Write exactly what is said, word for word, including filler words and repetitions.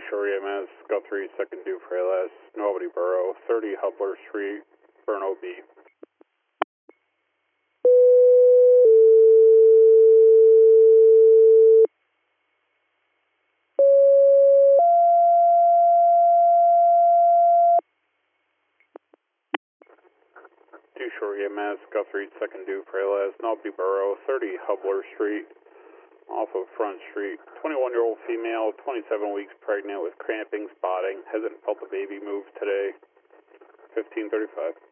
Shore E M S, Guthrie, second due for A L S, Nobody Borough, thirty Hubler Street, Burno B. Two Shore E M S, Guthrie, second due for A L S, Nobody Borough, thirty Hubler Street, off of Front Street. twenty-one-year-old female, twenty-seven weeks pregnant with cramping, spotting, hasn't felt the baby move today. fifteen thirty-five.